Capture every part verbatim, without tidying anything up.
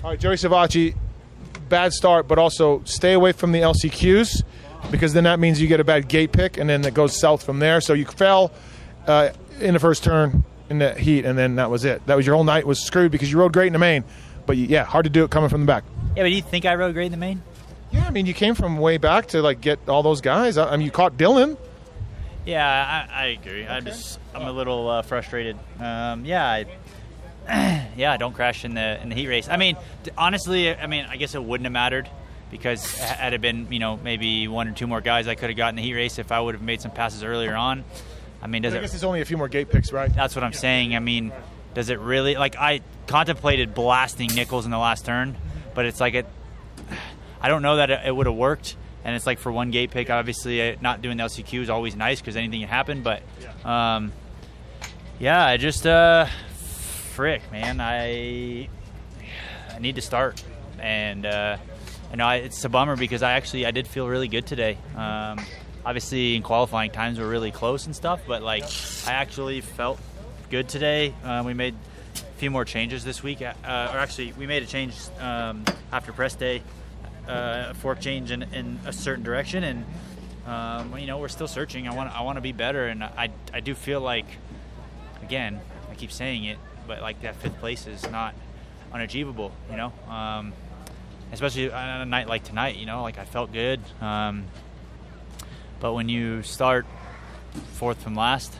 All right, Joey Savatgy, bad start, but also stay away from the L C Qs because then that means you get a bad gate pick, and then it goes south from there. So you fell uh, in the first turn in the heat, and then that was it. That was your whole night was screwed because you rode great in the main. But, you, yeah, hard to do it coming from the back. Yeah, but do you think I rode great in the main? Yeah, I mean, you came from way back to, like, get all those guys. I, I mean, you caught Dylan. Yeah, I, I agree. Okay. I'm just I'm a little uh, frustrated. Um, yeah, I, yeah, I don't crash in the in the heat race. I mean, honestly, I mean, I guess it wouldn't have mattered because had it been, you know, maybe one or two more guys I could have gotten the heat race if I would have made some passes earlier on. I mean, does I it? guess there's only a few more gate picks, right? That's what I'm saying. I mean, does it really? Like, I contemplated blasting Nichols in the last turn, but it's like it. I don't know that it, it would have worked. And it's like for one gate pick, obviously uh, not doing the L C Q is always nice because anything can happen. But, um, yeah, I just, uh, frick, man, I I need to start. And, uh, you know, I, it's a bummer because I actually, I did feel really good today. Um, obviously in qualifying times were really close and stuff, but, like, I actually felt good today. Uh, we made a few more changes this week. Uh, or actually, we made a change um, after press day. Uh, fork change in, in a certain direction, and um, you know we're still searching. I want I want to be better, and I I do feel like, again, I keep saying it, but like that fifth place is not unachievable. You know, um, especially on a night like tonight. You know, like I felt good, um, but when you start fourth from last,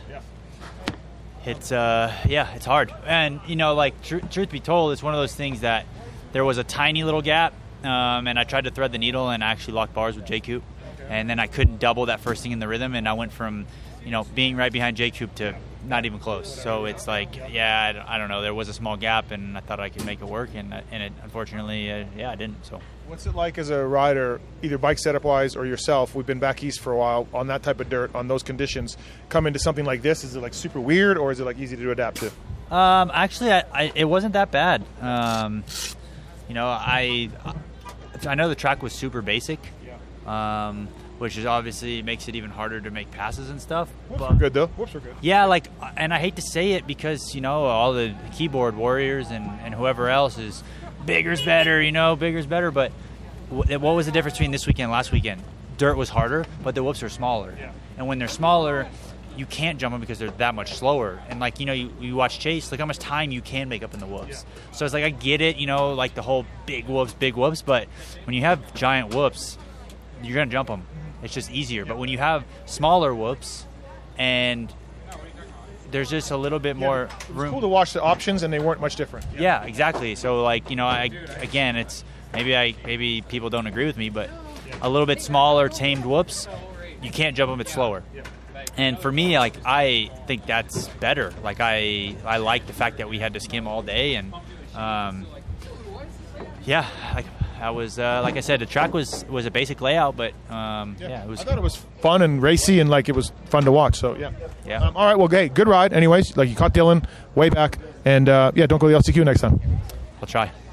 it's uh yeah it's hard. And you know, like tr- truth be told, it's one of those things that there was a tiny little gap. Um, and I tried to thread the needle and actually lock bars with J Coop. And then I couldn't double that first thing in the rhythm, and I went from, you know, being right behind J Coop to not even close. So it's like, yeah, I, I don't know. There was a small gap, and I thought I could make it work, and and it unfortunately, uh, yeah, I didn't. So what's it like as a rider, either bike setup-wise or yourself? We've been back east for a while on that type of dirt, on those conditions. Come into something like this, is it like super weird, or is it like easy to adapt to? Um, actually, I, I, it wasn't that bad. Um, you know, I I know the track was super basic. Um, which is obviously makes it even harder to make passes and stuff. Whoops but, are good, though. Whoops are good. Yeah, like, and I hate to say it because, you know, all the keyboard warriors and, and whoever else is bigger's better, you know, bigger's better. But w- what was the difference between this weekend and last weekend? Dirt was harder, but the whoops are smaller. Yeah. And when they're smaller, you can't jump them because they're that much slower. And, like, you know, you, you watch Chase, look how much time you can make up in the whoops. Yeah. So it's like, I get it, you know, like the whole big whoops, big whoops. But when you have giant whoops, you're going to jump them. It's just easier. But when you have smaller whoops and there's just a little bit more yeah, room. It's cool to watch the options, and they weren't much different. Yeah, yeah exactly. So, like, you know, I again, it's maybe I maybe people don't agree with me, but a little bit smaller, tamed whoops, you can't jump them, it's slower. And for me, like, I think that's better. Like, I I like the fact that we had to skim all day, and um, yeah, like. I was, uh, like I said, the track was, was a basic layout, but um, yeah. yeah, it was. I thought it was fun and racy, and like it was fun to watch. So yeah, yeah. Um, all right, well, hey, good ride. Anyways, like you caught Dylan way back, and uh, yeah, don't go to the L C Q next time. I'll try.